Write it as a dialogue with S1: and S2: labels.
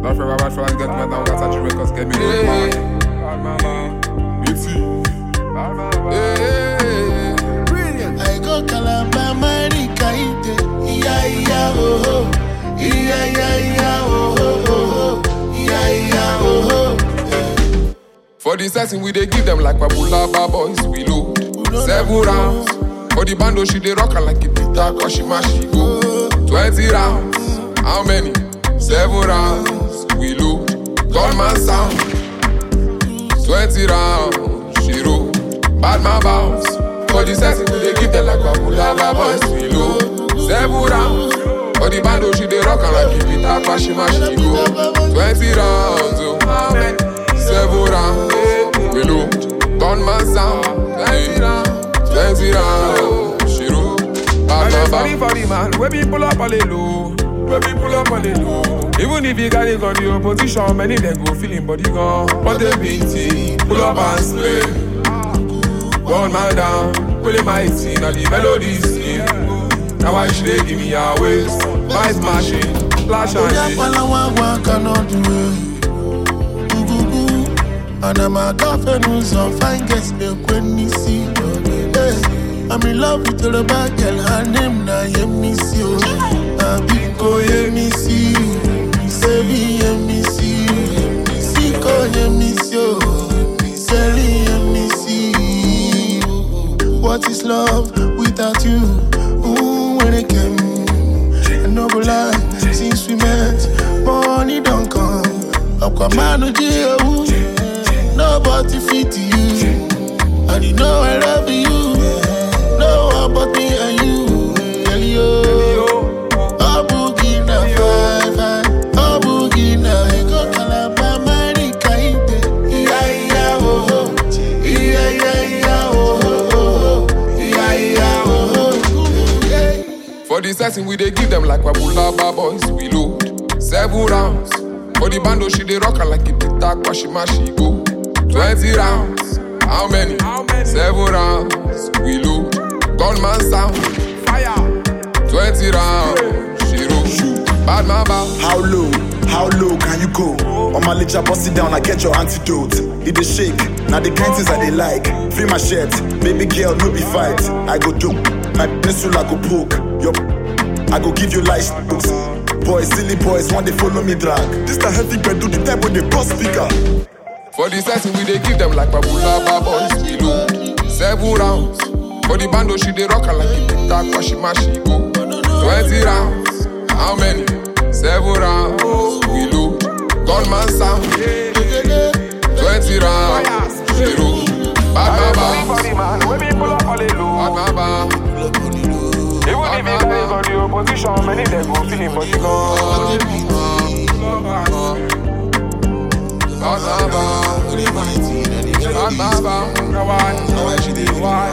S1: Not forever, bad for like get mad now, got such records, get me bad mama.
S2: Brilliant. I go Calabar, Marika, yeah, oh, yeah, oh, yeah.
S1: For the setting, we they give them like Babulaba boys, we load 7 rounds. For the bando, she they rock her like a pita, cause she mash, she go 20 rounds. How many? 7 rounds, we load Gunman sound 20 rounds, she roll Bad man bounce. For the setting, we they give them like Babulaba boys, we load 7 rounds. For the bando, she they rock her like a pita, cause she mash, she go 20 rounds. Oh, how many? 7 rounds, we load Gunman sound 20 rounds, she roll Bad man bounce. For the man, where we pull up on the low. Even if you got it on the opposition, many they go feeling body gone. But they beat pull up and slay. Gun man down, pull it mighty, now the melody sing. Now why should they give me a waist? My smashing, flash and shit.
S2: Cannot do it. And I'm a cafe news on fine guest when you see. I'm in love with the bad girl, her name na Yemisi. Abiko Yemisi, Sebi Yemisi, Siko Yemisi, Seli Yemisi. What is love without you? Ooh, when it came, a noble life since we met. Money don't come, Aquaman nobody fit you. And you know I love you. Know about me and you, Elio. Oh, boogie na five, oh, boogie na go Calabar, Marika, yeah, oh, yeah.
S1: For the setting, we they give them like Babulaba boys, we load 7 rounds. For the bando, she they rock her like a pita, cause she mash, she go 20 rounds. How many? 7 rounds, we load Gunman sound, fire 20 rounds, she roll Bad man bounce.
S3: How low can you go? On my lips, I bust it down, I get your antidote. It dey shake, now the kind things I they like. Free my shirt, baby girl, no be fight. I go do, my peninsula go poke. I go give you light books. Boys, silly boys, want they follow me drag. This the heavy bed, do the type when they bust speaker.
S1: For the setting, we they give them like Babulaba boys, we load 7 rounds. For the bando, she they rock her like a pita, cause she mash, she go 20 rounds. How many? 7 rounds, we load Gunman sound 20 rounds, she roll Bad man bounce. Bad man bounce. Even if you got it on the opposition, many they go feeling body gone. Bad man bounce. Bad man bounce. Now why?